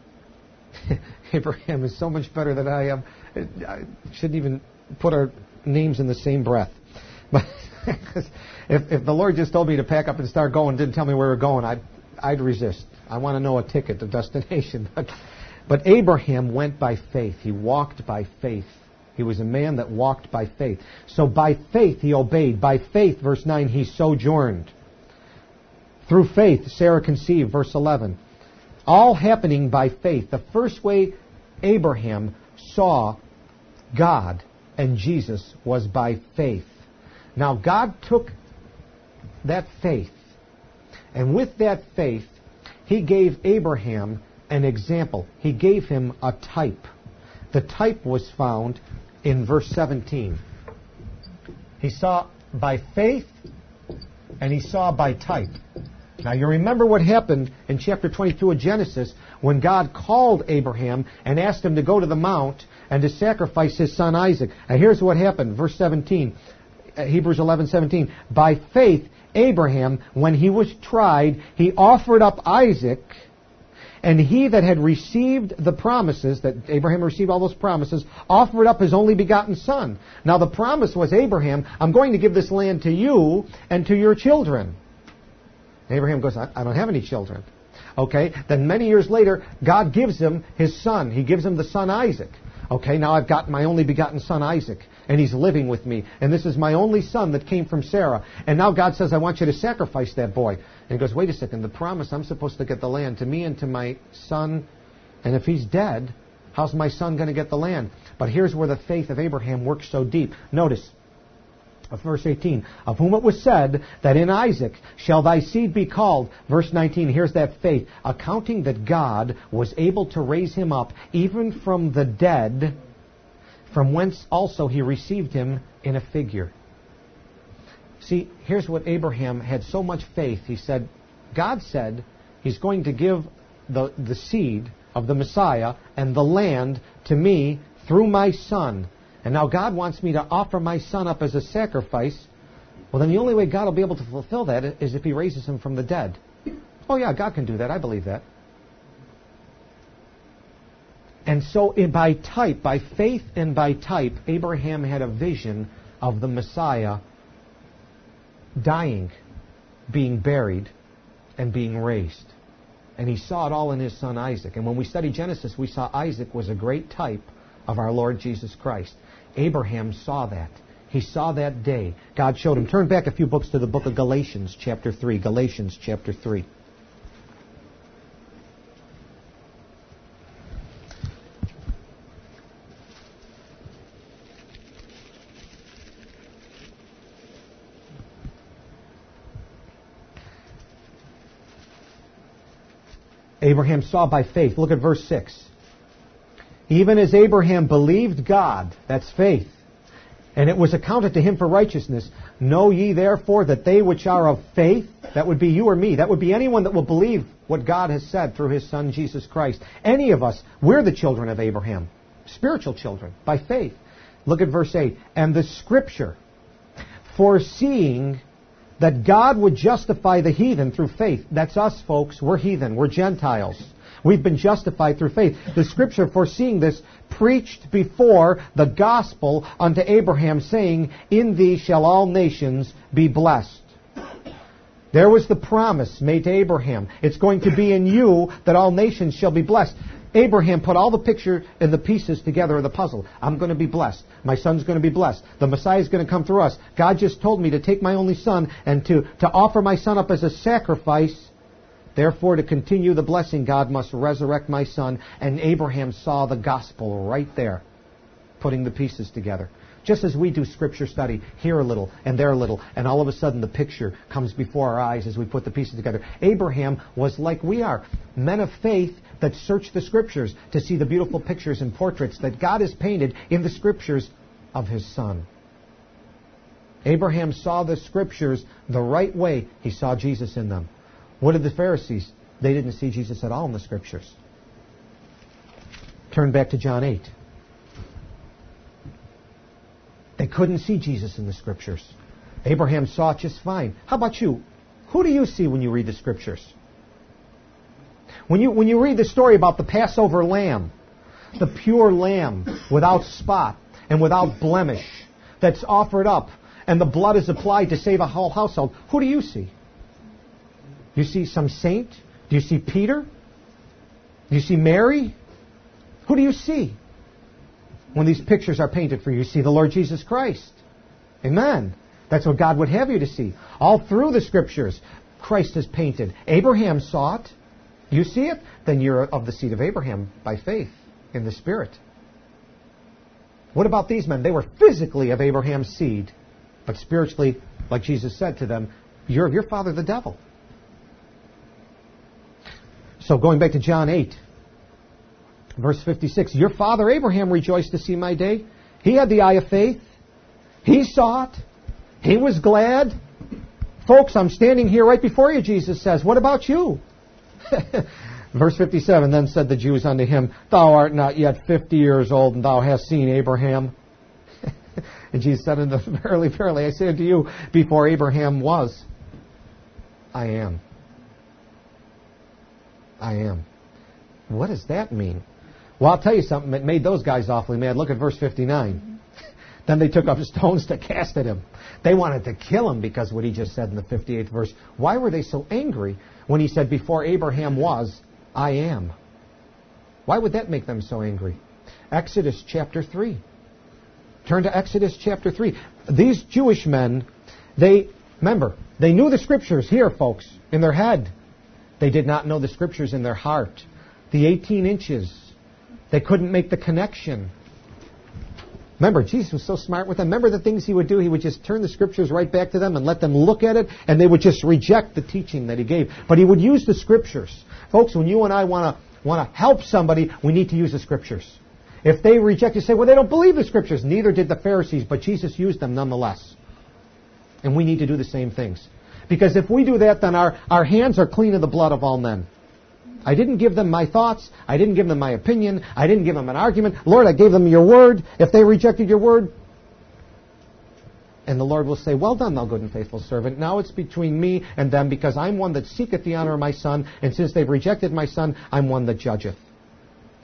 Abraham is so much better than I am. I shouldn't even put our names in the same breath. But if, if the Lord just told me to pack up and start going, didn't tell me where we're going, I'd, I'd resist. I want to know a ticket, a destination. But, but Abraham went by faith. He walked by faith. He was a man that walked by faith. So by faith he obeyed. By faith, verse nine, he sojourned. Through faith, Sarah conceived, verse eleven. All happening by faith. The first way Abraham saw God and Jesus was by faith. Now God took that faith, and with that faith, He gave Abraham an example. He gave him a type. The type was found in verse seventeen. He saw by faith, and he saw by type. Now you remember what happened in chapter twenty-two of Genesis when God called Abraham and asked him to go to the mount and to sacrifice his son Isaac. And here's what happened, verse seventeen, Hebrews eleven seventeen. By faith, Abraham, when he was tried, he offered up Isaac, and he that had received the promises, that Abraham received all those promises, offered up his only begotten son. Now the promise was, Abraham, I'm going to give this land to you and to your children. Abraham goes, I don't have any children. Okay, then many years later, God gives him his son. He gives him the son Isaac. Okay, now I've got my only begotten son Isaac, and he's living with me. And this is my only son that came from Sarah. And now God says, I want you to sacrifice that boy. And he goes, wait a second, the promise, I'm supposed to get the land to me and to my son. And if he's dead, how's my son going to get the land? But here's where the faith of Abraham works so deep. Notice, of verse eighteen, of whom it was said that in Isaac shall thy seed be called. Verse nineteen, here's that faith, accounting that God was able to raise him up even from the dead, from whence also he received him in a figure. See, here's what Abraham had so much faith. He said, God said He's going to give the, the seed of the Messiah and the land to me through my son. And now God wants me to offer my son up as a sacrifice. Well, then the only way God will be able to fulfill that is if He raises him from the dead. Oh yeah, God can do that. I believe that. And so in, by type, by faith and by type, Abraham had a vision of the Messiah dying, being buried, and being raised. And he saw it all in his son Isaac. And when we study Genesis, we saw Isaac was a great type of our Lord Jesus Christ. Abraham saw that. He saw that day. God showed him. Turn back a few books to the book of Galatians, chapter three. Galatians, chapter three. Abraham saw by faith. Look at verse six. Even as Abraham believed God, that's faith, and it was accounted to him for righteousness. Know ye therefore that they which are of faith, that would be you or me, that would be anyone that will believe what God has said through His Son Jesus Christ. Any of us, we're the children of Abraham, spiritual children, by faith. Look at verse eight. And the Scripture, foreseeing that God would justify the heathen through faith. That's us, folks. We're heathen. We're Gentiles. We've been justified through faith. The Scripture, foreseeing this, preached before the gospel unto Abraham, saying, In thee shall all nations be blessed. There was the promise made to Abraham. It's going to be in you that all nations shall be blessed. Abraham put all the picture and the pieces together of the puzzle. I'm going to be blessed. My son's going to be blessed. The Messiah is going to come through us. God just told me to take my only son and to, to offer my son up as a sacrifice. Therefore, to continue the blessing, God must resurrect my son. And Abraham saw the gospel right there, putting the pieces together. Just as we do Scripture study, here a little and there a little, and all of a sudden the picture comes before our eyes as we put the pieces together. Abraham was like we are, men of faith that search the Scriptures to see the beautiful pictures and portraits that God has painted in the Scriptures of His Son. Abraham saw the Scriptures the right way. He saw Jesus in them. What did the Pharisees? They didn't see Jesus at all in the Scriptures. Turn back to John eight. They couldn't see Jesus in the Scriptures. Abraham saw it just fine. How about you? Who do you see when you read the Scriptures? When you, when you read the story about the Passover lamb, the pure lamb without spot and without blemish that's offered up, and the blood is applied to save a whole household, who do you see? Do you see some saint? Do you see Peter? Do you see Mary? Who do you see when these pictures are painted for you? You see the Lord Jesus Christ. Amen. That's what God would have you to see. All through the Scriptures, Christ is painted. Abraham saw it. You see it? Then you're of the seed of Abraham by faith in the Spirit. What about these men? They were physically of Abraham's seed, but spiritually, like Jesus said to them, you're of your father the devil. So going back to John eight, verse fifty-six, your father Abraham rejoiced to see my day. He had the eye of faith. He saw it. He was glad. Folks, I'm standing here right before you, Jesus says. What about you? Verse fifty-seven, then said the Jews unto him, thou art not yet fifty years old, and thou hast seen Abraham. And Jesus said unto them, verily, verily, I say unto you, before Abraham was, I am. I am. What does that mean? Well, I'll tell you something that made those guys awfully mad. Look at verse fifty-nine. Then they took up stones to cast at him. They wanted to kill him because of what he just said in the fifty-eighth verse. Why were they so angry when he said, before Abraham was, I am? Why would that make them so angry? Exodus chapter three. Turn to Exodus chapter three. These Jewish men, they, remember, they knew the Scriptures here, folks, in their head. They did not know the Scriptures in their heart. The eighteen inches. They couldn't make the connection. Remember, Jesus was so smart with them. Remember the things He would do? He would just turn the Scriptures right back to them and let them look at it, and they would just reject the teaching that He gave. But He would use the Scriptures. Folks, when you and I want to want to help somebody, we need to use the Scriptures. If they reject, you say, well, they don't believe the Scriptures. Neither did the Pharisees, but Jesus used them nonetheless. And we need to do the same things. Because if we do that, then our, our hands are clean of the blood of all men. I didn't give them my thoughts. I didn't give them my opinion. I didn't give them an argument. Lord, I gave them your word. If they rejected your word, and the Lord will say, well done, thou good and faithful servant. Now it's between me and them, because I'm one that seeketh the honor of my Son, and since they've rejected my Son, I'm one that judgeth.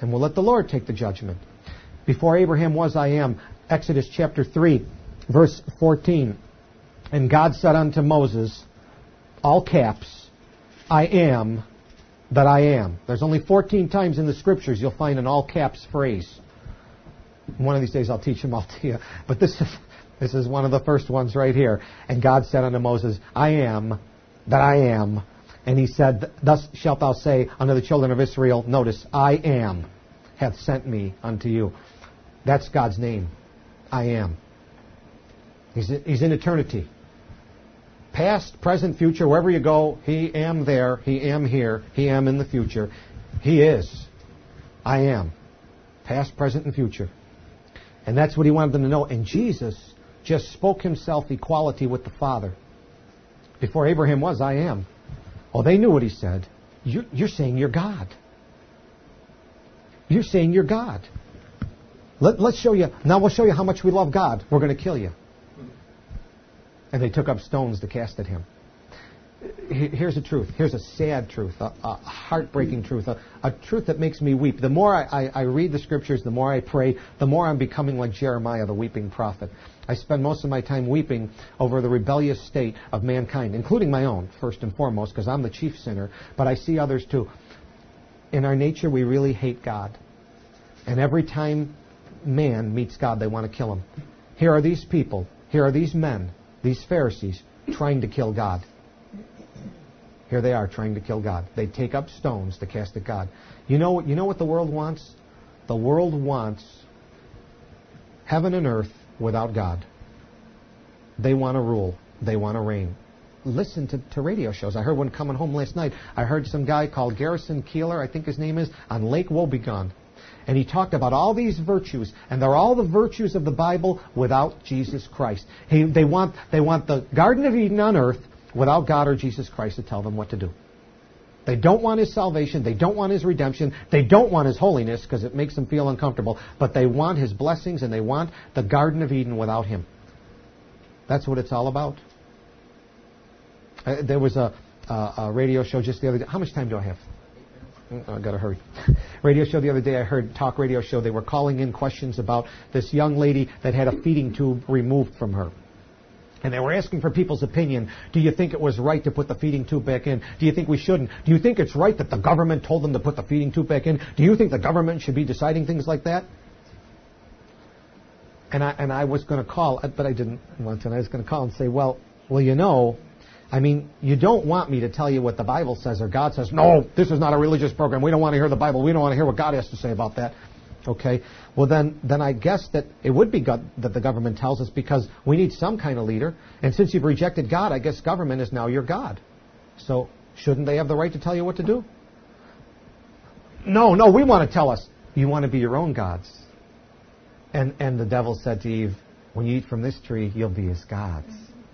And we'll let the Lord take the judgment. Before Abraham was, I am. Exodus chapter three, verse fourteen. And God said unto Moses, all caps, I am that I am. There's only fourteen times in the Scriptures you'll find an all caps phrase. One of these days I'll teach them all to you. But this is, this is one of the first ones right here. And God said unto Moses, I am that I am. And he said, thus shalt thou say unto the children of Israel, notice, I am, hath sent me unto you. That's God's name. I am. He's, he's in eternity. Past, present, future, wherever you go, He am there, He am here, He am in the future. He is. I am. Past, present, and future. And that's what He wanted them to know. And Jesus just spoke Himself equality with the Father. Before Abraham was, I am. Oh, they knew what He said. You're, you're saying you're God. You're saying you're God. Let, let's show you. Now we'll show you how much we love God. We're going to kill you. And they took up stones to cast at Him. Here's the truth. Here's a sad truth, a, a heartbreaking truth, a, a truth that makes me weep. The more I, I, I read the Scriptures, the more I pray, the more I'm becoming like Jeremiah, the weeping prophet. I spend most of my time weeping over the rebellious state of mankind, including my own, first and foremost, because I'm the chief sinner, but I see others too. In our nature, we really hate God. And every time man meets God, they want to kill him. Here are these people, here are these men, these Pharisees, trying to kill God. Here they are trying to kill God. They take up stones to cast at God. You know, you know what the world wants? The world wants heaven and earth without God. They want to rule. They want to reign. Listen to, to radio shows. I heard one coming home last night. I heard some guy called Garrison Keillor, I think his name is, on Lake Wobegon. And he talked about all these virtues, and they're all the virtues of the Bible without Jesus Christ. He, they want they want the Garden of Eden on earth without God or Jesus Christ to tell them what to do. They don't want His salvation. They don't want His redemption. They don't want His holiness because it makes them feel uncomfortable. But they want His blessings, and they want the Garden of Eden without Him. That's what it's all about. Uh, there was a, a, a radio show just the other day. How much time do I have? Oh, I've got to hurry. Radio show the other day, I heard talk radio show. They were calling in questions about this young lady that had a feeding tube removed from her. And they were asking for people's opinion. Do you think it was right to put the feeding tube back in? Do you think we shouldn't? Do you think it's right that the government told them to put the feeding tube back in? Do you think the government should be deciding things like that? And I, and I was going to call, but I didn't want to. And I was going to call and say, well, well, you know, I mean, you don't want me to tell you what the Bible says or God says. No, this is not a religious program. We don't want to hear the Bible. We don't want to hear what God has to say about that. Okay, well then, then I guess that it would be God that the government tells us because we need some kind of leader. And since you've rejected God, I guess government is now your God. So shouldn't they have the right to tell you what to do? No, no, we want to tell us. You want to be your own gods. And and the devil said to Eve, when you eat from this tree, you'll be as gods.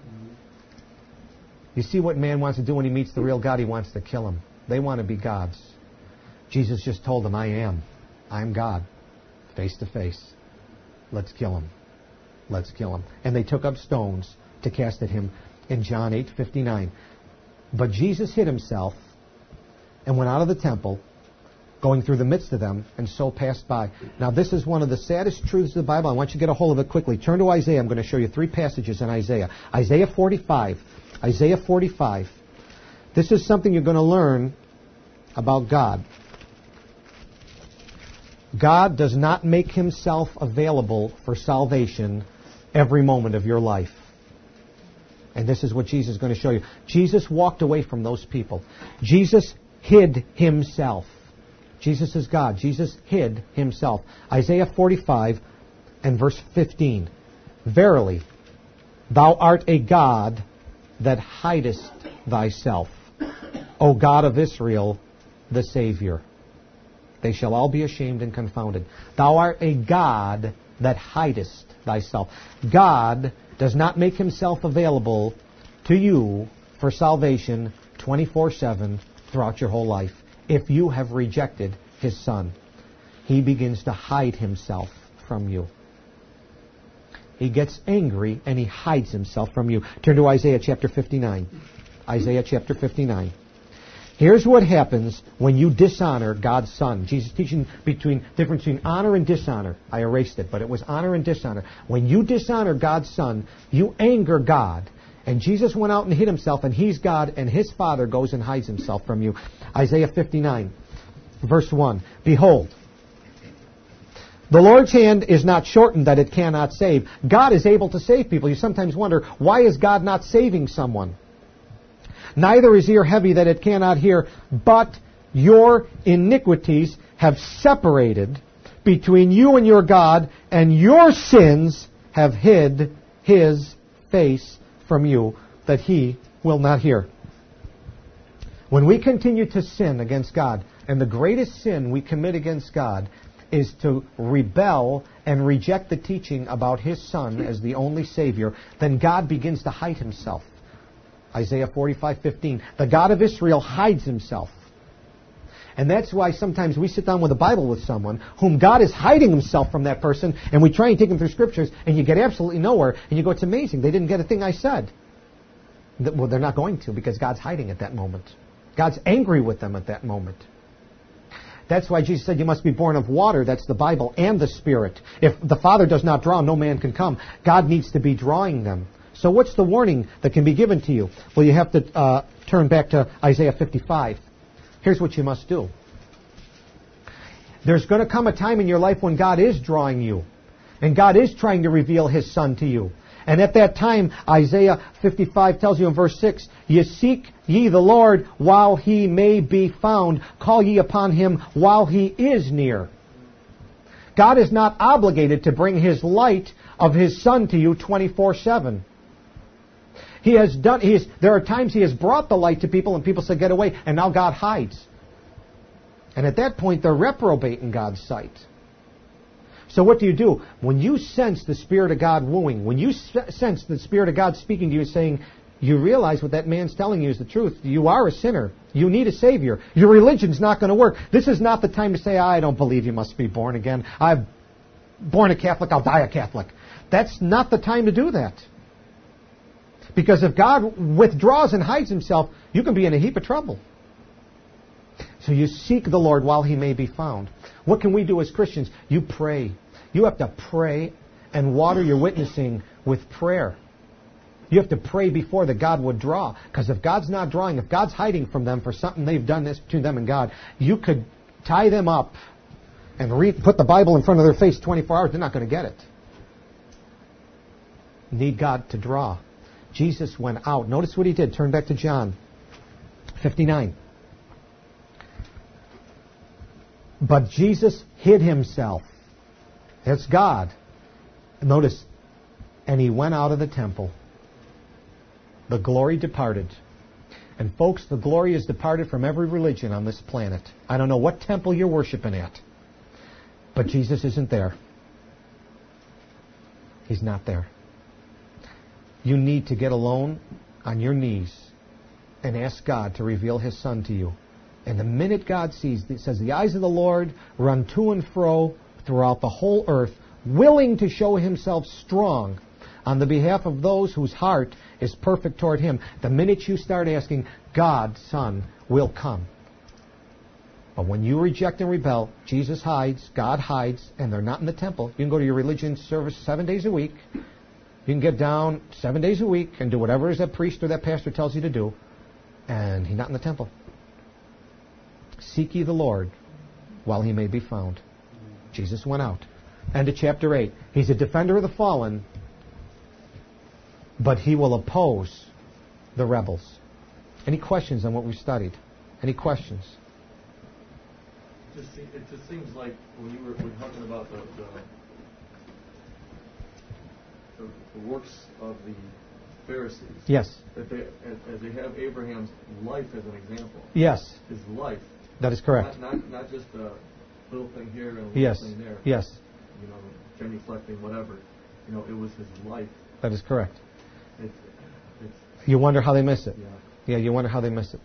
You see what man wants to do when he meets the real God? He wants to kill him. They want to be gods. Jesus just told them, I am. I'm God. Face to face. Let's kill him. Let's kill him. And they took up stones to cast at him in John eight fifty-nine. But Jesus hid himself and went out of the temple, going through the midst of them, and so passed by. Now this is one of the saddest truths of the Bible. I want you to get a hold of it quickly. Turn to Isaiah. I'm going to show you three passages in Isaiah. Isaiah forty-five. Isaiah forty-five. This is something you're going to learn about God. God does not make Himself available for salvation every moment of your life. And this is what Jesus is going to show you. Jesus walked away from those people. Jesus hid Himself. Jesus is God. Jesus hid Himself. Isaiah forty-five and verse fifteen. Verily, Thou art a God that hidest Thyself, O God of Israel, the Savior. They shall all be ashamed and confounded. Thou art a God that hidest Thyself. God does not make Himself available to you for salvation twenty-four seven throughout your whole life. If you have rejected His Son, He begins to hide Himself from you. He gets angry and He hides Himself from you. Turn to Isaiah chapter fifty-nine. Isaiah chapter fifty-nine. Here's what happens when you dishonor God's Son. Jesus teaching between difference between honor and dishonor. I erased it, but it was honor and dishonor. When you dishonor God's Son, you anger God. And Jesus went out and hid himself, and he's God, and his Father goes and hides himself from you. Isaiah fifty-nine, verse one. Behold, the Lord's hand is not shortened that it cannot save. God is able to save people. You sometimes wonder, why is God not saving someone? Neither is ear heavy that it cannot hear, but your iniquities have separated between you and your God, and your sins have hid his face from you, that he will not hear. When we continue to sin against God, and the greatest sin we commit against God is to rebel and reject the teaching about his Son as the only Savior, then God begins to hide himself. Isaiah forty-five fifteen. The God of Israel hides himself. And that's why sometimes we sit down with a Bible with someone whom God is hiding himself from that person, and we try and take them through Scriptures, and you get absolutely nowhere, and you go, it's amazing, they didn't get a thing I said. Well, they're not going to, because God's hiding at that moment. God's angry with them at that moment. That's why Jesus said you must be born of water, that's the Bible, and the Spirit. If the Father does not draw, no man can come. God needs to be drawing them. So what's the warning that can be given to you? Well, you have to uh, turn back to Isaiah fifty-five. Here's what you must do. There's going to come a time in your life when God is drawing you, and God is trying to reveal his Son to you. And at that time, Isaiah fifty-five tells you in verse six, ye seek ye the Lord while he may be found. Call ye upon him while he is near. God is not obligated to bring his light of his Son to you twenty-four seven. He has done. He is, there are times he has brought the light to people, and people say, "Get away!" And now God hides. And at that point, they're reprobate in God's sight. So what do you do when you sense the Spirit of God wooing? When you sense the Spirit of God speaking to you, saying, "You realize what that man's telling you is the truth. You are a sinner. You need a Savior. Your religion's not going to work." This is not the time to say, "I don't believe you must be born again. I'm born a Catholic. I'll die a Catholic." That's not the time to do that. Because if God withdraws and hides himself, you can be in a heap of trouble. So you seek the Lord while he may be found. What can we do as Christians? You pray. You have to pray and water your witnessing with prayer. You have to pray before that God would draw. Because if God's not drawing, if God's hiding from them for something they've done this between them and God, you could tie them up and read, put the Bible in front of their face twenty-four hours. They're not going to get it. Need God to draw. Jesus went out. Notice what he did. Turn back to John fifty-nine. But Jesus hid himself. That's God. Notice, and he went out of the temple. The glory departed. And folks, the glory is departed from every religion on this planet. I don't know what temple you're worshiping at, but Jesus isn't there. He's not there. You need to get alone on your knees and ask God to reveal his Son to you. And the minute God sees, it says, the eyes of the Lord run to and fro throughout the whole earth, willing to show himself strong on the behalf of those whose heart is perfect toward him. The minute you start asking, God's Son will come. But when you reject and rebel, Jesus hides, God hides, and they're not in the temple. You can go to your religion service seven days a week. You can get down seven days a week and do whatever that priest or that pastor tells you to do, and he's not in the temple. Seek ye the Lord while he may be found. Jesus went out. End of chapter eight. He's a defender of the fallen, but he will oppose the rebels. Any questions on what we've studied? Any questions? It just, it just seems like when you were, were talking about the, the The, the works of the Pharisees. Yes. That they, as, as they have Abraham's life as an example. Yes. His life. That is correct. Not, not, not just a little thing here and a little yes. thing there. Yes. You know, genuflecting, whatever. You know, it was his life. That is correct. It's, it's, you wonder how they miss it. Yeah. Yeah, you wonder how they miss it.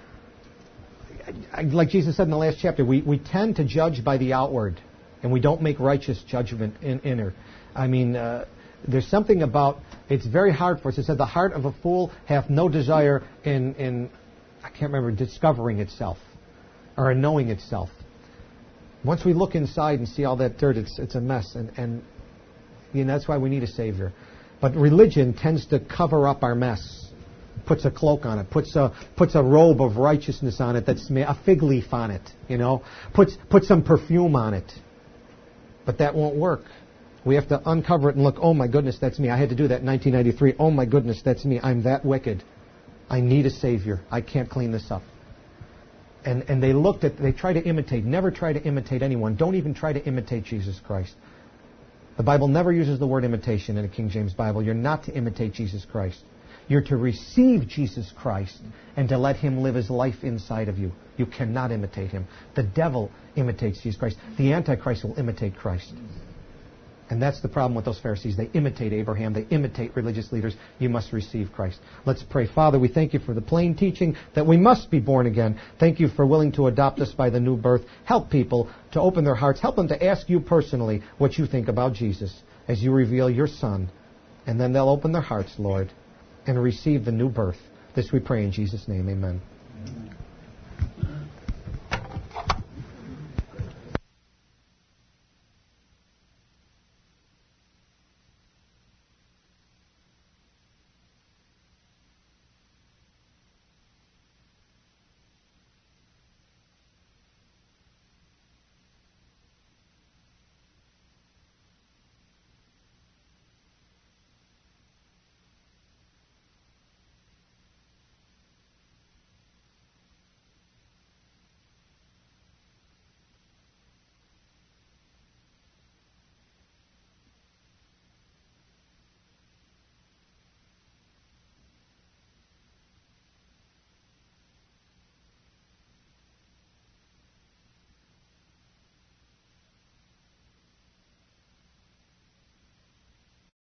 Like Jesus said in the last chapter, we, we tend to judge by the outward, and we don't make righteous judgment in inner. I mean, uh, there's something about, it's very hard for us. It said, the heart of a fool hath no desire in, in I can't remember, discovering itself or a knowing itself. Once we look inside and see all that dirt, it's it's a mess, and and you know, that's why we need a Savior. But religion tends to cover up our mess, puts a cloak on it, puts a puts a robe of righteousness on it, that's a fig leaf on it, you know, puts puts some perfume on it. But that won't work. We have to uncover it and look, oh my goodness, that's me. I had to do that in nineteen ninety-three. Oh my goodness, that's me. I'm that wicked. I need a Savior. I can't clean this up. And and they looked at, they try to imitate. Never try to imitate anyone. Don't even try to imitate Jesus Christ. The Bible never uses the word imitation in a King James Bible. You're not to imitate Jesus Christ. You're to receive Jesus Christ and to let Him live His life inside of you. You cannot imitate Him. The devil imitates Jesus Christ. The Antichrist will imitate Christ. And that's the problem with those Pharisees. They imitate Abraham. They imitate religious leaders. You must receive Christ. Let's pray. Father, we thank You for the plain teaching that we must be born again. Thank You for willing to adopt us by the new birth. Help people to open their hearts. Help them to ask You personally what You think about Jesus as You reveal Your Son. And then they'll open their hearts, Lord, and receive the new birth. This we pray in Jesus' name. Amen. Amen.